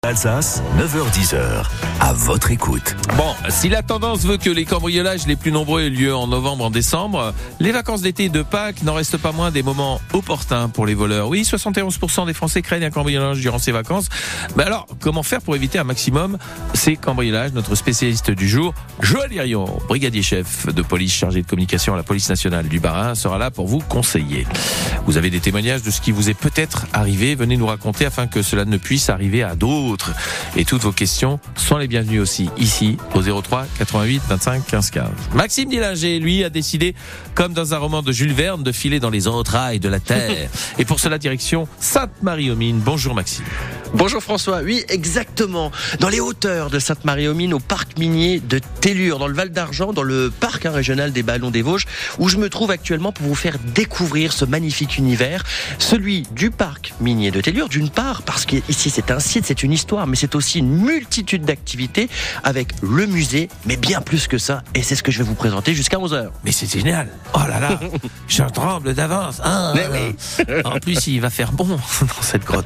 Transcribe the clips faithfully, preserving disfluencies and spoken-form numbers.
Alsace, neuf heures dix, à votre écoute. Bon, si la tendance veut que les cambriolages les plus nombreux aient lieu en novembre, en décembre, les vacances d'été de Pâques n'en restent pas moins des moments opportuns pour les voleurs. Oui, soixante et onze pour cent des Français craignent un cambriolage durant ces vacances. Mais alors, comment faire pour éviter un maximum ces cambriolages? Notre spécialiste du jour, Joël Hirion, brigadier chef de police chargé de communication à la police nationale du Bas-Rhin, sera là pour vous conseiller. Vous avez des témoignages de ce qui vous est peut-être arrivé, venez nous raconter afin que cela ne puisse arriver à d'autres. Et toutes vos questions sont les bienvenues aussi, ici, au zéro trois quatre-vingt-huit vingt-cinq quinze quinze. Maxime Dillinger, lui, a décidé, comme dans un roman de Jules Verne, de filer dans les entrailles de la terre. Et pour cela, direction Sainte-Marie-aux-Mines. Bonjour Maxime. Bonjour François, oui exactement, dans les hauteurs de Sainte-Marie-aux-Mines, au parc minier de Tellure, dans le Val d'Argent, dans le parc hein, régional des Ballons des Vosges, où je me trouve actuellement pour vous faire découvrir ce magnifique univers, celui du parc minier de Tellure, d'une part, parce qu'ici c'est un site, c'est une histoire, mais c'est aussi une multitude d'activités avec le musée, mais bien plus que ça, et c'est ce que je vais vous présenter jusqu'à onze heures. Mais c'est génial. Oh là là, j'en tremble d'avance. Ah, mais oui. En plus, il va faire bon dans cette grotte.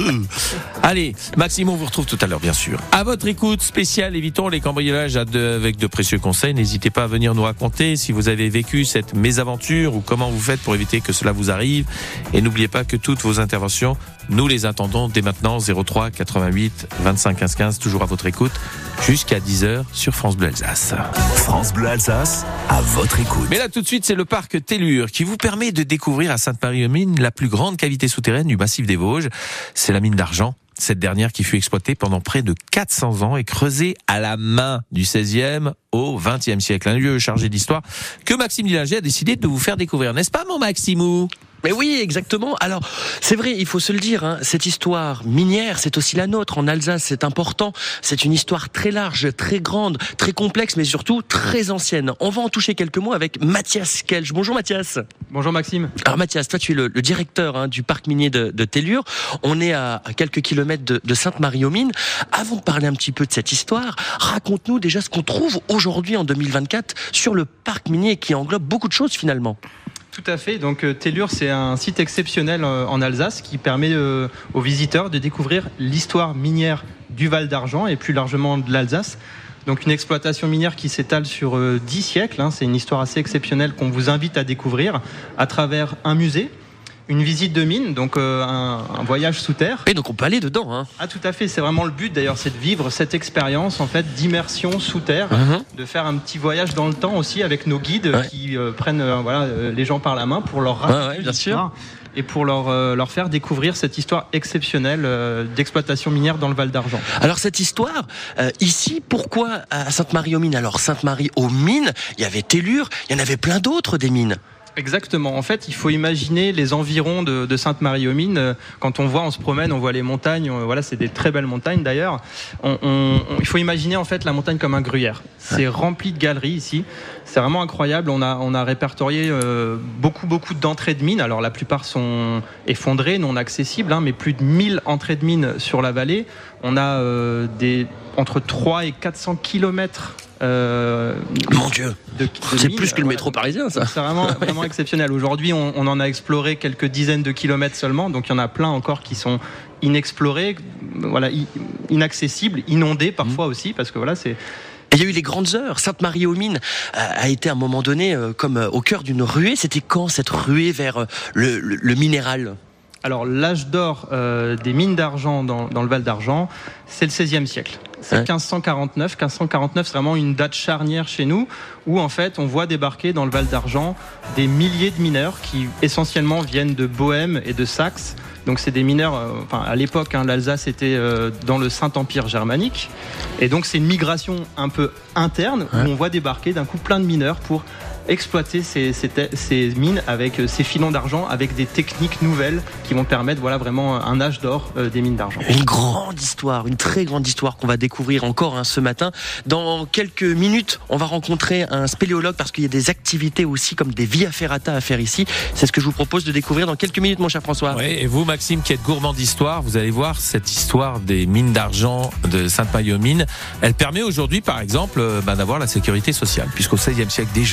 Allez, Maxime, on vous retrouve tout à l'heure, bien sûr. À votre écoute spéciale, évitons les cambriolages à deux, avec de précieux conseils. N'hésitez pas à venir nous raconter si vous avez vécu cette mésaventure ou comment vous faites pour éviter que cela vous arrive. Et n'oubliez pas que toutes vos interventions, nous les attendons dès maintenant, zéro trois quatre-vingt-huit vingt-cinq quinze quinze, toujours à votre écoute, jusqu'à dix heures sur France Bleu Alsace. France Bleu Alsace, à votre écoute. Mais là, tout de suite, c'est le parc Tellure qui vous permet de découvrir à Sainte-Marie-aux-Mines la plus grande cavité souterraine du massif des Vosges. C'est la mine d'argent. Cette dernière qui fut exploitée pendant près de quatre cents ans et creusée à la main du seizième au vingtième siècle. Un lieu chargé d'histoire que Maxime Dillinger a décidé de vous faire découvrir. N'est-ce pas, mon Maximou ? Mais oui, exactement. Alors, c'est vrai, il faut se le dire, hein, cette histoire minière, c'est aussi la nôtre. En Alsace, c'est important. C'est une histoire très large, très grande, très complexe, mais surtout très ancienne. On va en toucher quelques mots avec Mathias Kelch. Bonjour Mathias. Bonjour Maxime. Alors Mathias, toi tu es le, le directeur hein, du parc minier de, de Tellure. On est à, à quelques kilomètres de, de Sainte-Marie-aux-Mines. Avant de parler un petit peu de cette histoire, raconte-nous déjà ce qu'on trouve aujourd'hui en deux mille vingt-quatre sur le parc minier qui englobe beaucoup de choses finalement. Tout à fait. Donc Tellure, c'est un site exceptionnel en Alsace qui permet euh, aux visiteurs de découvrir l'histoire minière du Val d'Argent et plus largement de l'Alsace. Donc une exploitation minière qui s'étale sur euh, dix siècles. Hein. C'est une histoire assez exceptionnelle qu'on vous invite à découvrir à travers un musée, une visite de mine, donc euh, un, un voyage sous terre. Et donc on peut aller dedans. Hein. Ah tout à fait, c'est vraiment le but d'ailleurs, c'est de vivre cette expérience en fait d'immersion sous terre, uh-huh. de faire un petit voyage dans le temps aussi avec nos guides ouais. qui euh, prennent euh, voilà, euh, les gens par la main pour leur raconter ouais, ouais, bien sûr. Et pour leur, euh, leur faire découvrir cette histoire exceptionnelle euh, d'exploitation minière dans le Val d'Argent. Alors cette histoire, euh, ici, pourquoi à Sainte-Marie-aux-Mines? Alors Sainte-Marie-aux-Mines, il y avait Tellure, il y en avait plein d'autres des mines. Exactement. En fait, il faut imaginer les environs de, de Sainte-Marie-aux-Mines. Quand on voit, on se promène, on voit les montagnes. On, voilà, c'est des très belles montagnes d'ailleurs. On, on, on, il faut imaginer en fait la montagne comme un gruyère. C'est rempli de galeries ici. C'est vraiment incroyable. On a, on a répertorié euh, beaucoup, beaucoup d'entrées de mines. Alors la plupart sont effondrées, non accessibles, hein, mais plus de mille entrées de mines sur la vallée. On a euh, des entre trois et quatre cents kilomètres. Euh, Mon Dieu, de, de c'est mines, plus que le métro voilà. parisien, ça. C'est vraiment, vraiment exceptionnel. Aujourd'hui, on, on en a exploré quelques dizaines de kilomètres seulement, donc il y en a plein encore qui sont inexplorés, voilà, inaccessibles, inondés parfois mmh. aussi, parce que voilà, c'est. Il y a eu les grandes heures. Sainte-Marie-aux-Mines a été à un moment donné euh, comme euh, au cœur d'une ruée. C'était quand cette ruée vers euh, le, le, le minéral ? Alors l'âge d'or euh, des mines d'argent dans, dans le Val d'Argent, c'est le seizième siècle. C'est hein quinze cent quarante-neuf. quinze cent quarante-neuf, c'est vraiment une date charnière chez nous, où en fait on voit débarquer dans le Val d'Argent des milliers de mineurs qui essentiellement viennent de Bohême et de Saxe. Donc c'est des mineurs, euh, enfin à l'époque hein, l'Alsace était euh, dans le Saint-Empire germanique, et donc c'est une migration un peu interne où hein on voit débarquer d'un coup plein de mineurs pour exploiter ces, ces, ces mines avec ces filons d'argent, avec des techniques nouvelles qui vont permettre voilà, vraiment un âge d'or euh, des mines d'argent. Une grande histoire, une très grande histoire qu'on va découvrir encore hein, ce matin. Dans quelques minutes, on va rencontrer un spéléologue parce qu'il y a des activités aussi comme des via ferrata à faire ici. C'est ce que je vous propose de découvrir dans quelques minutes, mon cher François. Oui, et vous, Maxime, qui êtes gourmand d'histoire, vous allez voir cette histoire des mines d'argent de Sainte-Marie-aux-Mines. Elle permet aujourd'hui, par exemple, bah, d'avoir la sécurité sociale, puisqu'au seizième siècle déjà,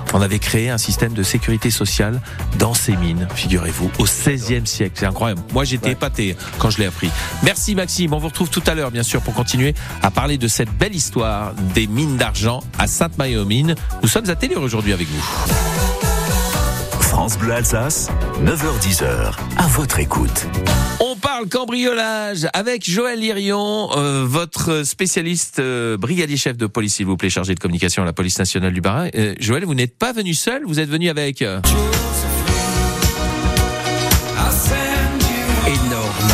on avait créé un système de sécurité sociale dans ces mines, figurez-vous, au seizième siècle. C'est incroyable. Moi, j'étais ouais. épaté quand je l'ai appris. Merci Maxime. On vous retrouve tout à l'heure, bien sûr, pour continuer à parler de cette belle histoire des mines d'argent à Sainte-Marie-aux-Mines. Nous sommes à Tellure aujourd'hui avec vous. France Bleu Alsace, neuf heures dix, à votre écoute. On parle cambriolage avec Joël Lirion, euh, votre spécialiste euh, brigadier chef de police, s'il vous plaît, chargé de communication à la police nationale du Bas-Rhin. Euh, Joël, vous n'êtes pas venu seul, vous êtes venu avec... Euh... Énorme.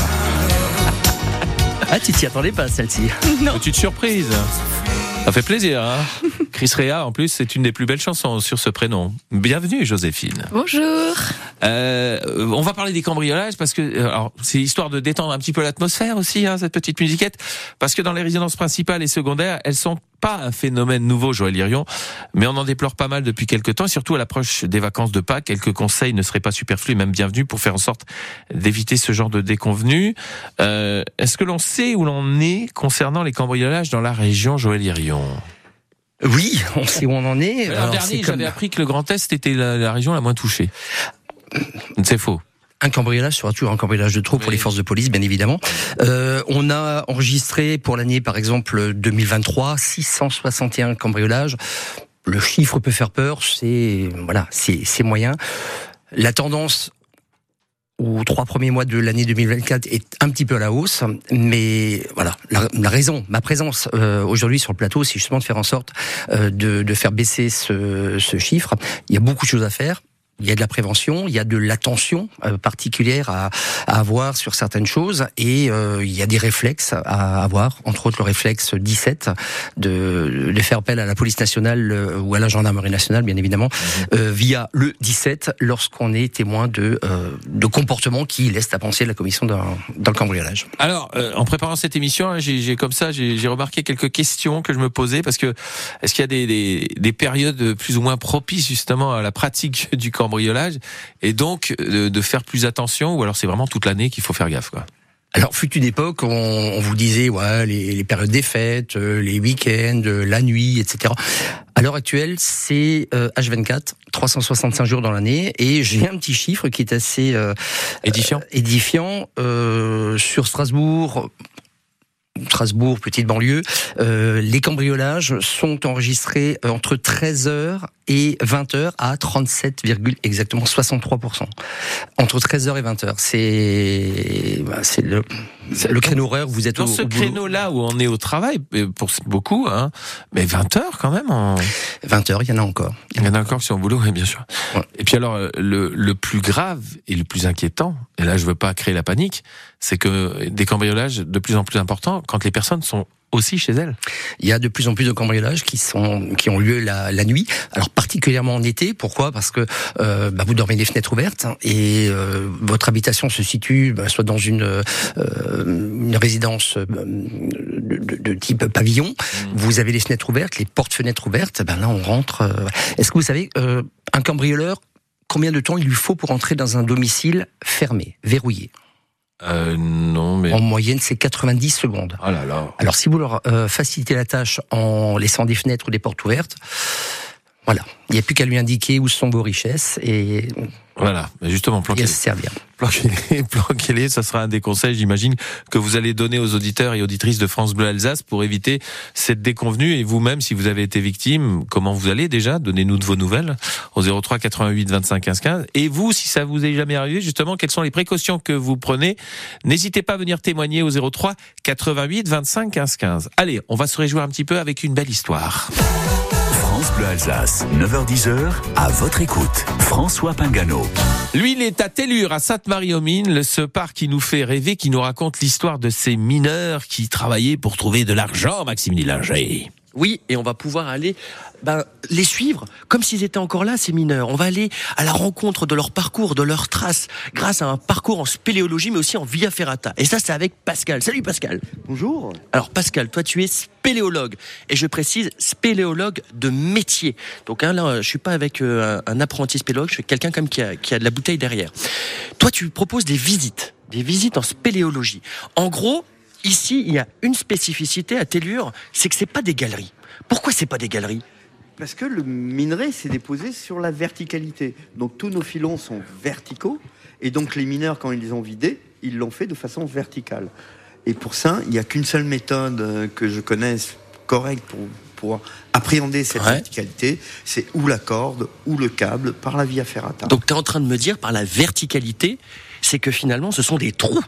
Ah, tu t'y attendais pas, celle-ci? Non. Petite surprise. Ça fait plaisir, hein. Chris Rea, en plus, c'est une des plus belles chansons sur ce prénom. Bienvenue, Joséphine. Bonjour. Euh, on va parler des cambriolages parce que, alors, c'est histoire de détendre un petit peu l'atmosphère aussi, hein, cette petite musiquette, parce que dans les résidences principales et secondaires, elles sont pas un phénomène nouveau, Joël Lirion, mais on en déplore pas mal depuis quelques temps, et surtout à l'approche des vacances de Pâques. Quelques conseils ne seraient pas superflus, même bienvenus, pour faire en sorte d'éviter ce genre de déconvenus. Euh, est-ce que l'on sait où l'on est concernant les cambriolages dans la région, Joël Lirion? Oui, on sait où on en est. L'an dernier, j'avais comme... appris que le Grand Est était la, la région la moins touchée. C'est faux. Un cambriolage sera toujours un cambriolage de trop oui. pour les forces de police, bien évidemment. Euh, on a enregistré pour l'année, par exemple, deux mille vingt-trois, six cent soixante et un cambriolages. Le chiffre peut faire peur, c'est voilà, c'est, c'est moyen. La tendance aux trois premiers mois de l'année deux mille vingt-quatre est un petit peu à la hausse, mais voilà, la, la raison, ma présence euh, aujourd'hui sur le plateau, c'est justement de faire en sorte euh, de, de faire baisser ce, ce chiffre. Il y a beaucoup de choses à faire. Il y a de la prévention, il y a de l'attention euh, particulière à, à avoir sur certaines choses, et euh, il y a des réflexes à avoir, entre autres le réflexe dix-sept, de, de faire appel à la police nationale euh, ou à la gendarmerie nationale, bien évidemment, euh, via le dix-sept, lorsqu'on est témoin de, euh, de comportements qui laissent à penser la commission d'un, d'un cambriolage. Alors, euh, en préparant cette émission, j'ai, j'ai comme ça, j'ai, j'ai remarqué quelques questions que je me posais, parce que est-ce qu'il y a des, des, des périodes plus ou moins propices justement à la pratique du cambriolage cambriolage, et donc de, de faire plus attention, ou alors c'est vraiment toute l'année qu'il faut faire gaffe, quoi? Alors, fut une époque, on, on vous disait, ouais, les, les périodes des fêtes, les week-ends, la nuit, et cetera. À l'heure actuelle, c'est euh, H vingt-quatre, trois cent soixante-cinq jours dans l'année, et j'ai un petit chiffre qui est assez euh, édifiant. Euh, édifiant euh, sur Strasbourg. Strasbourg, petite banlieue, euh, les cambriolages sont enregistrés entre treize heures et vingt heures à trente-sept, exactement soixante-trois pour cent. Entre treize heures et vingt heures, c'est bah, c'est le c'est le créneau horaire où vous êtes dans au, ce au créneau-là où on est au travail, pour beaucoup, hein, mais vingt heures quand même. En... vingt heures, il y en a encore. Il y en a encore qui sont au boulot, oui, bien sûr. Ouais. Et puis alors, le, le plus grave et le plus inquiétant, et là je veux pas créer la panique, c'est que des cambriolages de plus en plus importants quand les personnes sont aussi chez elles. Il y a de plus en plus de cambriolages qui sont qui ont lieu la, la nuit. Alors particulièrement en été. Pourquoi ? Parce que euh, bah, vous dormez les fenêtres ouvertes et euh, votre habitation se situe bah, soit dans une euh, une résidence de, de, de type pavillon. Mmh. Vous avez les fenêtres ouvertes, les portes-fenêtres ouvertes. Ben là, on rentre. Euh... Est-ce que vous savez euh, un cambrioleur, combien de temps il lui faut pour entrer dans un domicile fermé, verrouillé ? Euh, non, mais... En moyenne, c'est quatre-vingt-dix secondes. Oh là là. Alors, si vous leur euh, facilitez la tâche en laissant des fenêtres ou des portes ouvertes, voilà. Il n'y a plus qu'à lui indiquer où sont vos richesses et... Voilà, justement, planquez-les. Et à se servir. Planquez-les, planquez-les, ça sera un des conseils, j'imagine, que vous allez donner aux auditeurs et auditrices de France Bleu Alsace pour éviter cette déconvenue. Et vous-même, si vous avez été victime, comment vous allez déjà ? Donnez-nous de vos nouvelles au zéro trois quatre-vingt-huit vingt-cinq quinze quinze. Et vous, si ça vous est jamais arrivé, justement, quelles sont les précautions que vous prenez ? N'hésitez pas à venir témoigner au zéro trois quatre-vingt-huit vingt-cinq quinze quinze. Allez, on va se réjouir un petit peu avec une belle histoire. France Bleu Alsace, neuf heures dix, à votre écoute. François Pingano. Lui, il est à Tellure, à Sainte-Marie-aux-Mines, ce parc qui nous fait rêver, qui nous raconte l'histoire de ces mineurs qui travaillaient pour trouver de l'argent, Maxime Lillinger. Oui, et on va pouvoir aller ben, les suivre comme s'ils étaient encore là, ces mineurs. On va aller à la rencontre de leur parcours, de leurs traces, grâce à un parcours en spéléologie, mais aussi en via ferrata. Et ça, c'est avec Pascal. Salut Pascal. Bonjour. Alors Pascal, toi tu es spéléologue, et je précise spéléologue de métier. Donc hein, là, je suis pas avec euh, un apprenti spéléologue, je suis quelqu'un comme qui a, qui a de la bouteille derrière. Toi, tu proposes des visites, des visites en spéléologie. En gros, ici, il y a une spécificité à Tellure, c'est que c'est pas des galeries. Pourquoi c'est pas des galeries ? Parce que le minerai s'est déposé sur la verticalité. Donc tous nos filons sont verticaux. Et donc les mineurs, quand ils les ont vidés, ils l'ont fait de façon verticale. Et pour ça, il n'y a qu'une seule méthode que je connaisse correcte pour, pour appréhender cette ouais. verticalité. C'est ou la corde ou le câble par la via ferrata. Donc tu es en train de me dire, par la verticalité, c'est que finalement ce sont des trous.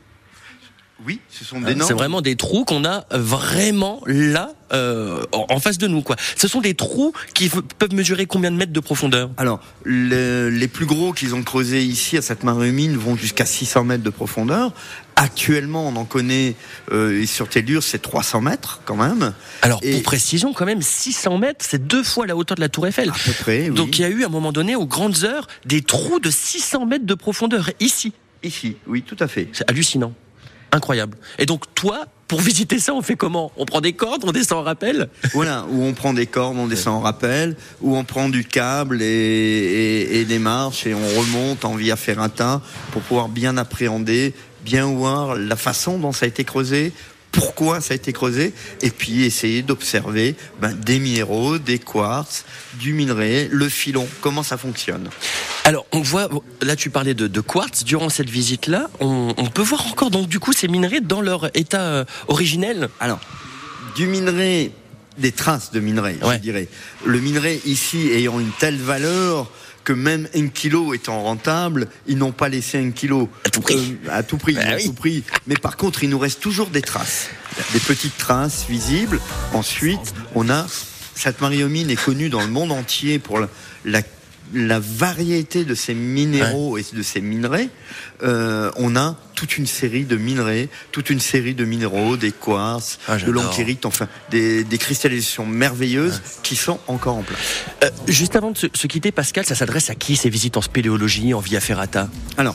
Oui, ce sont des normes. C'est vraiment des trous qu'on a vraiment là, euh, en face de nous, quoi. Ce sont des trous qui f- peuvent mesurer combien de mètres de profondeur ? Alors, le, les plus gros qu'ils ont creusés ici à Sainte-Marie-aux-Mines vont jusqu'à six cents mètres de profondeur. Actuellement, on en connaît, euh, et sur Tellure, c'est trois cents mètres quand même. Alors, et pour précision, quand même, six cents mètres, c'est deux fois la hauteur de la Tour Eiffel. À peu près, oui. Donc, il y a eu, à un moment donné, aux grandes heures, des trous de six cents mètres de profondeur, ici. Ici, oui, tout à fait. C'est hallucinant. Incroyable. Et donc, toi, pour visiter ça, on fait comment ? On prend des cordes, on descend en rappel ? Voilà, où on prend des cordes, on descend en rappel, où on prend du câble et, et, et des marches et on remonte en via ferrata pour pouvoir bien appréhender, bien voir la façon dont ça a été creusé, pourquoi ça a été creusé, et puis essayer d'observer ben, des minéraux, des quartz, du minerai, le filon, comment ça fonctionne. Alors, on voit, là tu parlais de, de quartz, durant cette visite-là, on, on peut voir encore donc du coup ces minerais dans leur état euh, originel. Alors, du minerai, des traces de minerai, ouais. je dirais. Le minerai ici ayant une telle valeur que même un kilo étant rentable, ils n'ont pas laissé un kilo à tout prix. Euh, à tout prix, bah, à oui. tout prix. Mais par contre, il nous reste toujours des traces, des petites traces visibles. Ensuite, on a Sainte-Marie-aux-Mines est connue dans le monde entier pour la, la la variété de ces minéraux ouais. et de ces minerais. Euh, on a toute une série de minerais, toute une série de minéraux, des quartz, ah, de l'ankhérite, enfin des, des cristallisations merveilleuses ouais. qui sont encore en place. Euh, juste avant de se, se quitter, Pascal, ça s'adresse à qui ces visites en spéléologie, en via ferrata ? Alors,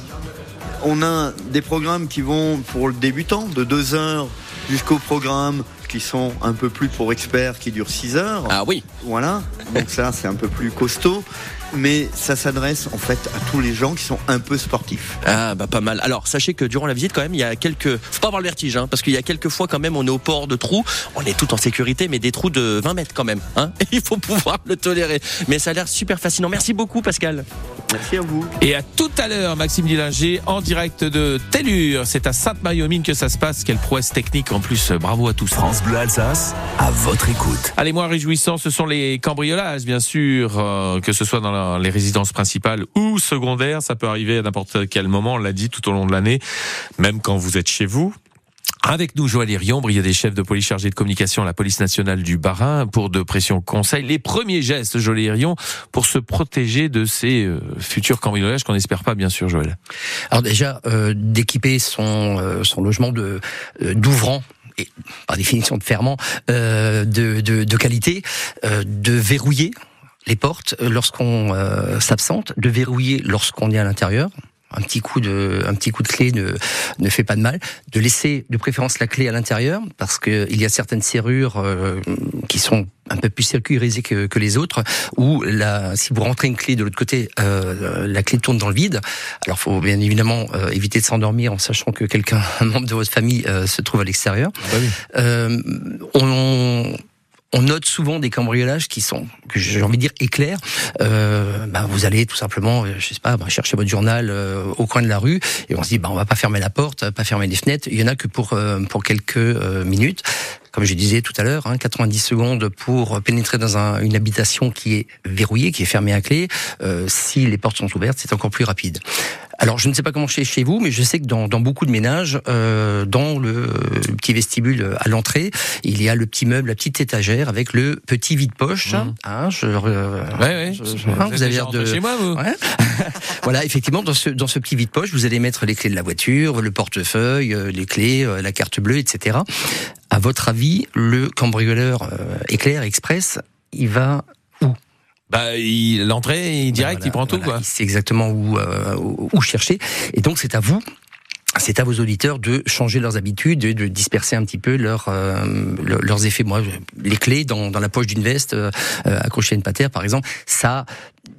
on a des programmes qui vont pour le débutant de deux heures jusqu'au programme qui sont un peu plus pour experts qui durent six heures. Ah oui. Voilà. Donc ça, c'est un peu plus costaud. Mais ça s'adresse en fait à tous les gens qui sont un peu sportifs. Ah bah pas mal. Alors sachez que durant la visite quand même il y a quelques, faut pas avoir le vertige hein, parce qu'il y a quelques fois quand même on est au port de trous, on est tout en sécurité mais des trous de vingt mètres quand même. Hein, il faut pouvoir le tolérer. Mais ça a l'air super fascinant. Merci beaucoup Pascal. Merci à vous. Et à tout à l'heure Maxime Dillinger en direct de Tellure. C'est à Sainte-Marie-aux-Mines que ça se passe. Quelle prouesse technique en plus. Bravo à tous. France Bleu Alsace, à votre écoute. Allez, moins réjouissants, ce sont les cambriolages bien sûr, euh, que ce soit dans la les résidences principales ou secondaires, ça peut arriver à n'importe quel moment, on l'a dit tout au long de l'année, même quand vous êtes chez vous. Avec nous, Joël Hérion, brigadier chef de police chargé de communication à la police nationale du Bas-Rhin, pour de précieux conseils. Les premiers gestes, Joël Hérion, pour se protéger de ces euh, futurs cambriolages qu'on n'espère pas, bien sûr, Joël. Alors déjà, euh, d'équiper son, euh, son logement de euh, d'ouvrant, et par définition de fermant, euh, de, de, de qualité, euh, de verrouiller les portes lorsqu'on euh, s'absente, de verrouiller lorsqu'on est à l'intérieur. Un petit coup de, un petit coup de clé ne, ne fait pas de mal. De laisser de préférence la clé à l'intérieur, parce que il y a certaines serrures euh, qui sont un peu plus sécurisées que, que les autres, où la, si vous rentrez une clé de l'autre côté, euh, la clé tourne dans le vide. Alors, faut bien évidemment euh, éviter de s'endormir en sachant que quelqu'un, un membre de votre famille, euh, se trouve à l'extérieur. Bah oui. Euh, on On note souvent des cambriolages qui sont, que j'ai envie de dire, éclairs. Euh, bah, vous allez tout simplement, je sais pas, bah, chercher votre journal euh, au coin de la rue, et on se dit, bah, on va pas fermer la porte, pas fermer les fenêtres. Il y en a que pour euh, pour quelques euh, minutes. Comme je disais tout à l'heure, hein, quatre-vingt-dix secondes pour pénétrer dans un, une habitation qui est verrouillée, qui est fermée à clé. Euh, si les portes sont ouvertes, c'est encore plus rapide. Alors, je ne sais pas comment c'est chez vous, mais je sais que dans, dans beaucoup de ménages, euh, dans le petit vestibule à l'entrée, il y a le petit meuble, la petite étagère avec le petit vide-poche. Mmh. Hein, je, euh, ouais, ouais. Je, je, hein, vous avez l'air de chez moi, vous. Ouais. Voilà, effectivement, dans ce dans ce petit vide-poche, vous allez mettre les clés de la voiture, le portefeuille, les clés, la carte bleue, et cetera. À votre avis, le cambrioleur euh, éclair express, il va où ? Bah, il, l'entrée, il direct, ben voilà, il prend tout, voilà, quoi. Il sait exactement où, euh, où, où chercher. Et donc, c'est à vous, c'est à vos auditeurs de changer leurs habitudes, et de disperser un petit peu leurs, euh, leurs effets. Moi, les clés dans, dans la poche d'une veste, euh, accrochées à une patère, par exemple, ça...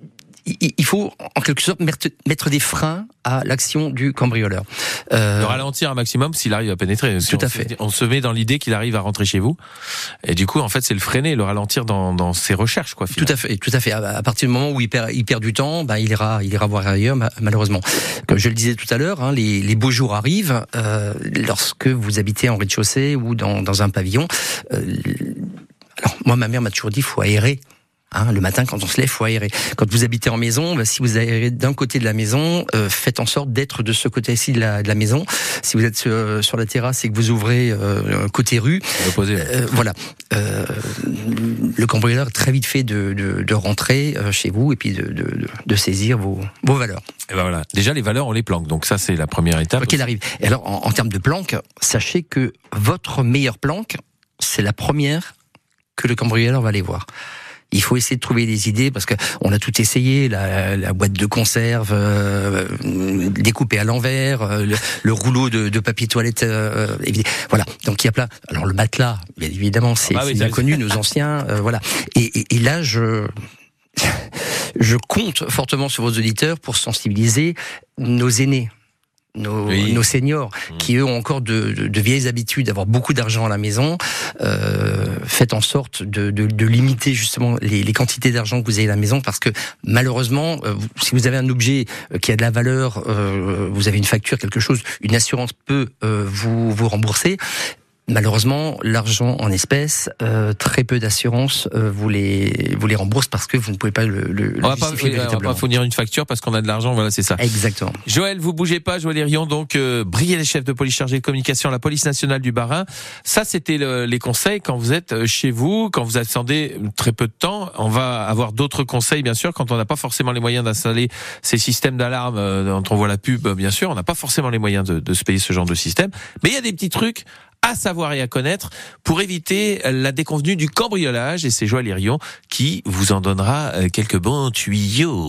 il, il faut en quelque sorte mettre, mettre des freins à l'action du cambrioleur. Euh, le ralentir un maximum s'il arrive à pénétrer. Tout on à fait. Se, on se met dans l'idée qu'il arrive à rentrer chez vous, et du coup, en fait, c'est le freiner, le ralentir dans, dans ses recherches, quoi. Finalement. Tout à fait, tout à fait. À partir du moment où il perd, il perd du temps, bah, il ira, il ira voir ailleurs, malheureusement. Comme je le disais tout à l'heure, hein, les, les beaux jours arrivent euh, lorsque vous habitez en rez-de-chaussée ou dans, dans un pavillon. Euh, alors, moi, ma mère m'a toujours dit, faut aérer. Hein, le matin, quand on se lève, faut aérer. Quand vous habitez en maison, bah, si vous aérez d'un côté de la maison, euh, faites en sorte d'être de ce côté-ci de la, de la maison. Si vous êtes sur, sur la terrasse et que vous ouvrez euh, côté rue, euh, voilà. Euh, le cambrioleur est très vite fait de, de, de rentrer euh, chez vous et puis de, de, de saisir vos, vos valeurs. Et ben voilà. Déjà, les valeurs, on les planque. Donc ça, c'est la première étape. Quoi qu'il arrive. Et alors, en, en termes de planque, sachez que votre meilleure planque, c'est la première que le cambrioleur va aller voir. Il faut essayer de trouver des idées parce que on a tout essayé, la, la boîte de conserve euh, découpée à l'envers, euh, le, le rouleau de, de papier toilette, euh, voilà. Donc il y a plein. Alors le matelas, bien évidemment, c'est, ah bah oui, c'est bien connu, nos anciens, euh, voilà. Et, et, et là, je je compte fortement sur vos auditeurs pour sensibiliser nos aînés. Nos, oui. nos seniors, mmh. qui eux ont encore de, de, de vieilles habitudes d'avoir beaucoup d'argent à la maison, euh, faites en sorte de, de, de limiter justement les, les quantités d'argent que vous avez à la maison, parce que malheureusement, euh, si vous avez un objet qui a de la valeur, euh, vous avez une facture, quelque chose, une assurance peut euh, vous, vous rembourser. Malheureusement, l'argent en espèces, euh, très peu d'assurance euh, vous les vous les rembourse parce que vous ne pouvez pas le, le, on le justifier véritablement. On va pas fournir une facture parce qu'on a de l'argent, voilà, c'est ça. Exactement. Joël, vous bougez pas, Joël Hérion, donc euh, briller les chefs de police chargés de communication à la police nationale du Bas-Rhin. Ça, c'était le, les conseils quand vous êtes chez vous, quand vous attendez très peu de temps. On va avoir d'autres conseils, bien sûr, quand on n'a pas forcément les moyens d'installer ces systèmes d'alarme euh, dont on voit la pub, bien sûr. On n'a pas forcément les moyens de, de se payer ce genre de système. Mais il y a des petits trucs à savoir et à connaître pour éviter la déconvenue du cambriolage, et c'est Joël Hérion qui vous en donnera quelques bons tuyaux.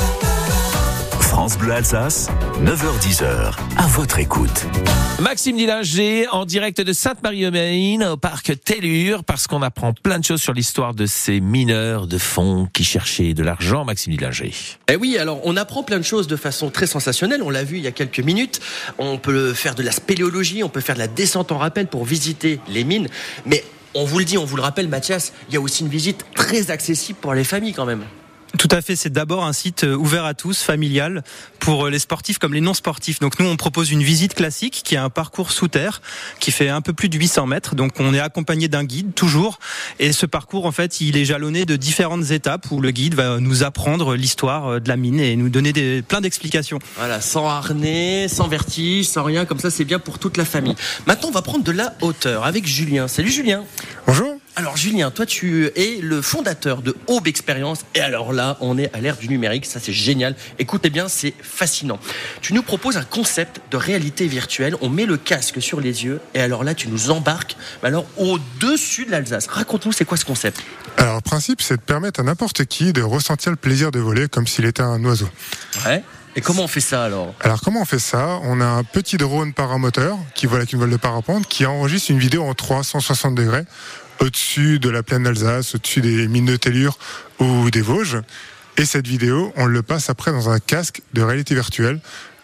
France Bleu Alsace, neuf heures dix, à votre écoute. Maxime Dillinger en direct de Sainte-Marie-aux-Mines au parc Tellure, parce qu'on apprend plein de choses sur l'histoire de ces mineurs de fond qui cherchaient de l'argent. Maxime Dillinger. Eh oui, alors on apprend plein de choses de façon très sensationnelle, on l'a vu il y a quelques minutes. On peut faire de la spéléologie, on peut faire de la descente en rappel pour visiter les mines, mais on vous le dit, on vous le rappelle Mathias, il y a aussi une visite très accessible pour les familles quand même. Tout à fait, c'est d'abord un site ouvert à tous, familial, pour les sportifs comme les non-sportifs. Donc nous, on propose une visite classique qui est un parcours sous terre qui fait un peu plus de huit cents mètres. Donc on est accompagné d'un guide, toujours. Et ce parcours, en fait, il est jalonné de différentes étapes où le guide va nous apprendre l'histoire de la mine et nous donner des, plein d'explications. Voilà, sans harnais, sans vertige, sans rien, comme ça c'est bien pour toute la famille. Maintenant, on va prendre de la hauteur avec Julien. Salut Julien. Bonjour. Alors Julien, toi tu es le fondateur de Aube Expérience, et alors là on est à l'ère du numérique, ça c'est génial, écoutez bien, c'est fascinant. Tu nous proposes un concept de réalité virtuelle, on met le casque sur les yeux et alors là tu nous embarques mais alors au-dessus de l'Alsace. Raconte-nous, c'est quoi ce concept? Alors le principe c'est de permettre à n'importe qui de ressentir le plaisir de voler comme s'il était un oiseau. Ouais. Et comment on fait ça alors? Alors comment on fait ça? On a un petit drone paramoteur qui vole avec une voile de parapente qui enregistre une vidéo en trois cent soixante degrés au-dessus de la plaine d'Alsace, au-dessus des mines de Tellure ou des Vosges. Et cette vidéo, on le passe après dans un casque de réalité virtuelle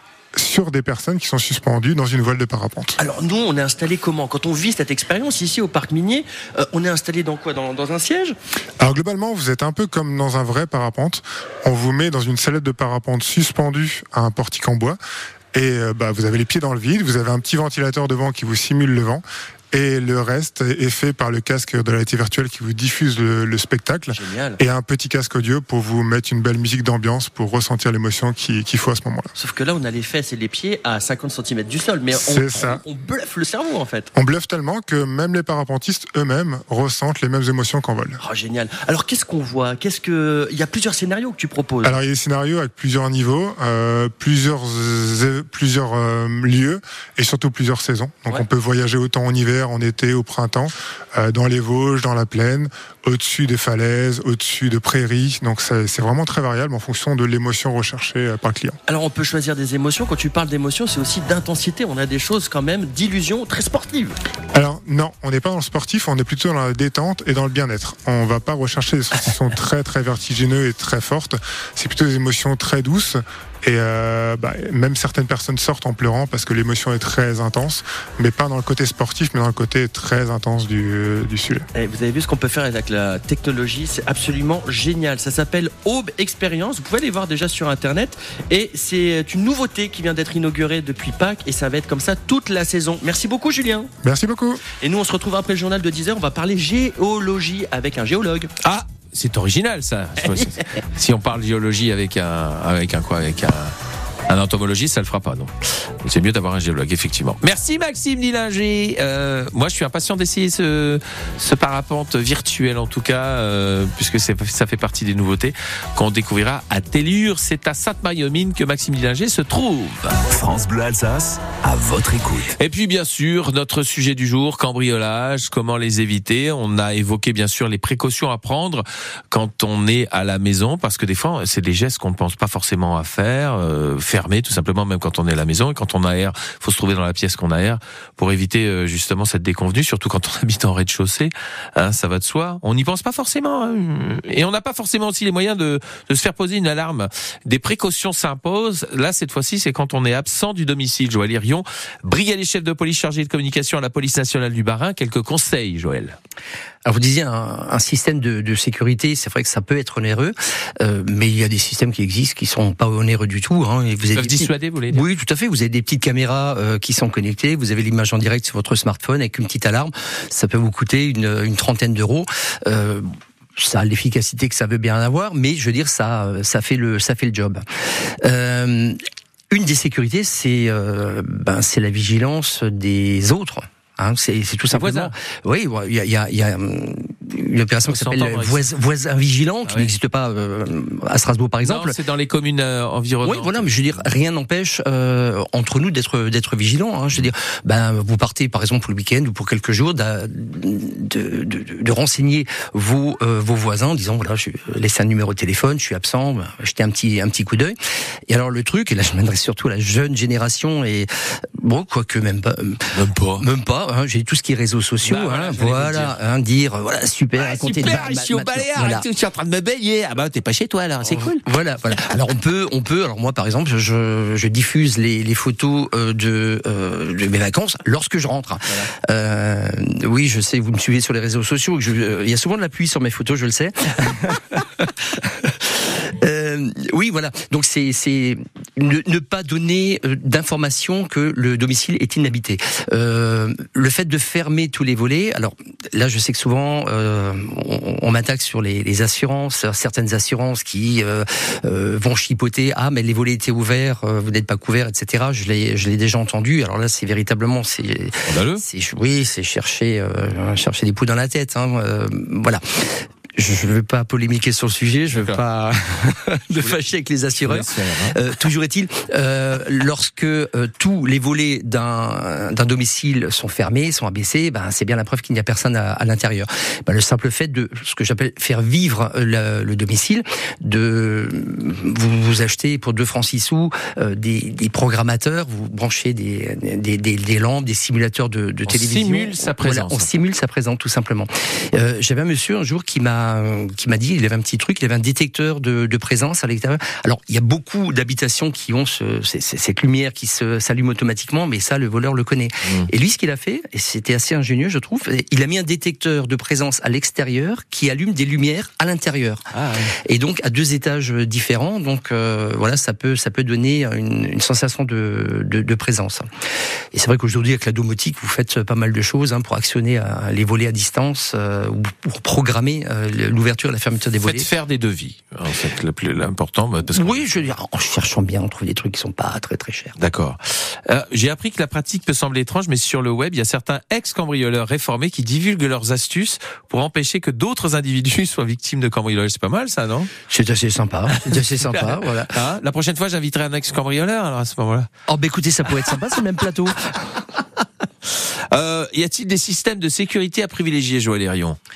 sur des personnes qui sont suspendues dans une voile de parapente. Alors nous, on est installé comment? Quand on vit cette expérience ici au parc minier, euh, on est installé dans quoi? dans, dans un siège? Alors globalement, vous êtes un peu comme dans un vrai parapente. On vous met dans une sellette de parapente suspendue à un portique en bois. Et euh, bah, vous avez les pieds dans le vide, vous avez un petit ventilateur devant qui vous simule le vent. Et le reste est fait par le casque de la réalité virtuelle qui vous diffuse le, le spectacle. Génial. Et un petit casque audio pour vous mettre une belle musique d'ambiance pour ressentir l'émotion qu'il, qu'il faut à ce moment-là. Sauf que là, on a les fesses et les pieds à cinquante centimètres du sol. Mais C'est on, ça. on, on bluffe le cerveau, en fait. On bluffe tellement que même les parapentistes eux-mêmes ressentent les mêmes émotions qu'en vol. Oh, génial. Alors, qu'est-ce qu'on voit? Qu'est-ce que... Il y a plusieurs scénarios que tu proposes. Alors, il y a des scénarios avec plusieurs niveaux, euh, plusieurs, euh, plusieurs euh, lieux et surtout plusieurs saisons. Donc, ouais. On peut voyager autant en hiver, en été, au printemps, euh, dans les Vosges, dans la plaine, au-dessus des falaises, au-dessus de prairies. Donc c'est, c'est vraiment très variable en fonction de l'émotion recherchée euh, par le client. Alors on peut choisir des émotions. Quand tu parles d'émotions, c'est aussi d'intensité. On a des choses quand même d'illusions très sportives. Alors Non, on n'est pas dans le sportif, on est plutôt dans la détente et dans le bien-être. On va pas rechercher des sensations très très vertigineuses et très fortes. C'est plutôt des émotions très douces. Et euh, bah, même certaines personnes sortent en pleurant parce que l'émotion est très intense, mais pas dans le côté sportif, mais dans le côté très intense du, du sujet. Et vous avez vu ce qu'on peut faire avec la technologie, c'est absolument génial. Ça s'appelle Aube Experience. Vous pouvez aller voir déjà sur Internet. Et c'est une nouveauté qui vient d'être inaugurée depuis Pâques. Et ça va être comme ça toute la saison. Merci beaucoup, Julien. Merci beaucoup. Et nous, on se retrouve après le journal de dix heures. On va parler géologie avec un géologue. Ah, c'est original ça. Si on parle géologie avec un, avec un quoi, avec un, un entomologiste, ça le fera pas, non. C'est mieux d'avoir un géologue, effectivement. Merci Maxime Dillinger. Euh, moi, je suis impatient d'essayer ce, ce parapente virtuel, en tout cas, euh, puisque c'est, ça fait partie des nouveautés qu'on découvrira à Tellure. C'est à Sainte-Marie-aux-Mines que Maxime Dillinger se trouve. France Bleu Alsace, à votre écoute. Et puis, bien sûr, notre sujet du jour, cambriolage, comment les éviter. On a évoqué, bien sûr, les précautions à prendre quand on est à la maison, parce que des fois, c'est des gestes qu'on ne pense pas forcément à faire, euh, fermer, tout simplement, même quand on est à la maison. Et quand on aère, il faut se trouver dans la pièce qu'on aère pour éviter euh, justement cette déconvenue, surtout quand on habite en rez-de-chaussée. Hein, ça va de soi. On n'y pense pas forcément. Hein. Et on n'a pas forcément aussi les moyens de, de se faire poser une alarme. Des précautions s'imposent. Là, cette fois-ci, c'est quand on est absent du domicile. Joël Irion, brigadier chef de police chargé de communication à la police nationale du Bas-Rhin. Quelques conseils, Joël. Alors vous disiez un, un système de, de sécurité, c'est vrai que ça peut être onéreux, euh, mais il y a des systèmes qui existent qui sont pas onéreux du tout. Hein, et vous Ils avez peuvent dissuader, vous voulez dire ? Oui, tout à fait. Vous avez des petites caméras euh, qui sont connectées, vous avez l'image en direct sur votre smartphone avec une petite alarme. Ça peut vous coûter une, une trentaine d'euros. Euh, ça a l'efficacité que ça veut bien avoir, mais je veux dire ça, ça fait le, ça fait le job. Euh, une des sécurités, c'est, euh, ben, c'est la vigilance des autres. Hein, c'est, c'est tout simplement. Oui, il y a, il y a, il y a une opération qui s'appelle voisin, voisin vigilant, qui ah oui. n'existe pas euh, à Strasbourg, par exemple. Non, c'est dans les communes euh, environnantes. Oui, voilà, mais je veux dire, rien n'empêche euh, entre nous d'être d'être vigilants. Hein, je veux dire, ben vous partez par exemple pour le week-end ou pour quelques jours, de, de, de, de renseigner vos euh, vos voisins, en disant voilà, je laisse un numéro de téléphone, je suis absent, jetez un petit un petit coup d'œil. Et alors le truc, et là je m'adresse surtout à la jeune génération et bon, quoique même pas, même pas, même pas. Hein, j'ai tout ce qui est réseaux sociaux, bah, voilà, hein, voilà, dire. Hein, dire voilà super, ah, super, de, je suis au balai, voilà. Je suis en train de me baigner, ah bah t'es pas chez toi là, c'est cool. Voilà, voilà. Alors on peut, on peut, alors moi par exemple, je, je diffuse les, les photos de, euh, de mes vacances lorsque je rentre. Voilà. Euh, oui, je sais, vous me suivez sur les réseaux sociaux, je, il y a souvent de la pluie sur mes photos, je le sais. Euh, oui, voilà. Donc c'est c'est ne, ne pas donner d'informations que le domicile est inhabité. Euh, le fait de fermer tous les volets. Alors là, je sais que souvent euh, on, on m'attaque sur les, les assurances, certaines assurances qui euh, euh, vont chipoter. Ah, mais les volets étaient ouverts, euh, vous n'êtes pas couverts, et cetera. Je l'ai je l'ai déjà entendu. Alors là, c'est véritablement c'est, c'est oui, c'est chercher euh, chercher des poux dans la tête. Hein. Euh, voilà. Je ne veux pas polémiquer sur le sujet, je ne veux pas me fâcher avec les assureurs. Euh, toujours est-il, euh, lorsque euh, tous les volets d'un, d'un domicile sont fermés, sont abaissés, ben, c'est bien la preuve qu'il n'y a personne à, à l'intérieur. Ben, le simple fait de ce que j'appelle faire vivre le, le domicile, de vous, vous achetez pour deux francs six sous euh, des, des programmateurs, vous branchez des, des, des, des lampes, des simulateurs de, de on télévision. Simule sa présence. Voilà, on simule sa présence tout simplement. Euh, j'avais un monsieur un jour qui m'a qui m'a dit, il avait un petit truc, il avait un détecteur de, de présence à l'extérieur. Alors, il y a beaucoup d'habitations qui ont ce, ces, cette lumière qui se, s'allume automatiquement, mais ça, le voleur le connaît. Mmh. Et lui, ce qu'il a fait, et c'était assez ingénieux, je trouve, il a mis un détecteur de présence à l'extérieur qui allume des lumières à l'intérieur. Ah, ouais. Et donc, à deux étages différents. Donc, euh, voilà, ça peut, ça peut donner une, une sensation de, de, de présence. Et c'est vrai qu'aujourd'hui, avec la domotique, vous faites pas mal de choses hein, pour actionner euh, les volets à distance euh, ou pour programmer euh, l'ouverture et la fermeture des volets. Faites faire des devis, c'est le plus l'important. Parce que... Oui, je veux dire, en cherchant bien, on trouve des trucs qui sont pas très très chers. D'accord. Euh, j'ai appris que la pratique peut sembler étrange, mais sur le web, il y a certains ex-cambrioleurs réformés qui divulguent leurs astuces pour empêcher que d'autres individus soient victimes de cambriolage. C'est pas mal, ça, non ? C'est assez sympa. C'est assez sympa, voilà. Hein, la prochaine fois, j'inviterai un ex-cambrioleur, alors à ce moment-là. Oh, bah écoutez, ça pourrait être sympa, c'est le même plateau. Euh, y a-t-il des systèmes de sécurité à privilégier, Joël Irion ?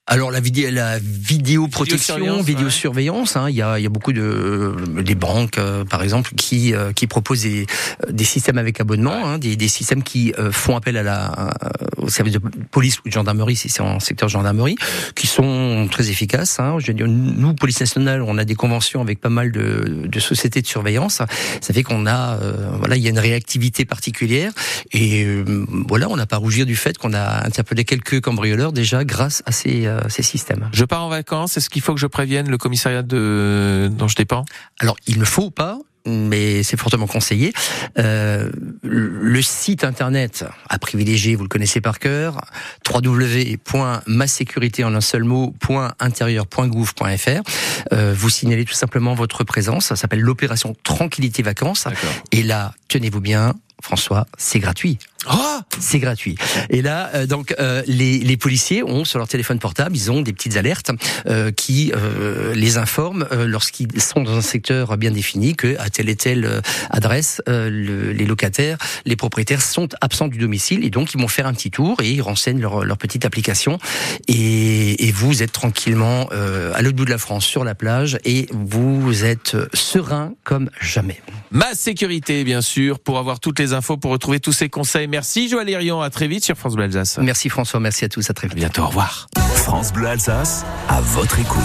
Alors la vidéo, la vidéoprotection, Vidéosurveillance, vidéosurveillance, hein, il y a, il y a beaucoup de des banques, euh, par exemple, qui euh, qui proposent des, des systèmes avec abonnement, hein, des, des systèmes qui euh, font appel à la à, au service de police ou de gendarmerie, si c'est en secteur gendarmerie, qui sont très efficaces. Hein. Je veux dire, nous, police nationale, on a des conventions avec pas mal de, de sociétés de surveillance. Ça fait qu'on a, euh, voilà, il y a une réactivité particulière et euh, voilà, on n'a pas à rougir du fait qu'on a interpellé quelques cambrioleurs déjà grâce à ces ces systèmes. Je pars en vacances, est-ce qu'il faut que je prévienne le commissariat de dont je dépends ? Alors, il ne faut pas, mais c'est fortement conseillé. Euh, le site internet à privilégier, vous le connaissez par cœur, w w w point ma sécurité en un seul mot point intérieur point gouv point f r. Euh, vous signalez tout simplement votre présence. Ça s'appelle l'opération Tranquillité Vacances. D'accord. Et là, tenez-vous bien, François, c'est gratuit. Oh C'est gratuit. Et là, euh, donc, euh, les, les policiers ont sur leur téléphone portable, ils ont des petites alertes euh, qui euh, les informent euh, lorsqu'ils sont dans un secteur bien défini que à telle et telle euh, adresse, euh, le, les locataires, les propriétaires sont absents du domicile et donc ils vont faire un petit tour et ils renseignent leur, leur petite application et, et vous êtes tranquillement euh, à l'autre bout de la France sur la plage et vous êtes serein comme jamais. Ma sécurité, bien sûr, pour avoir toutes les infos, pour retrouver tous ces conseils. Merci Joël Hérion, à très vite sur France Bleu Alsace. Merci François, merci à tous, à très vite. À bientôt, au revoir. France Bleu Alsace, à votre écoute.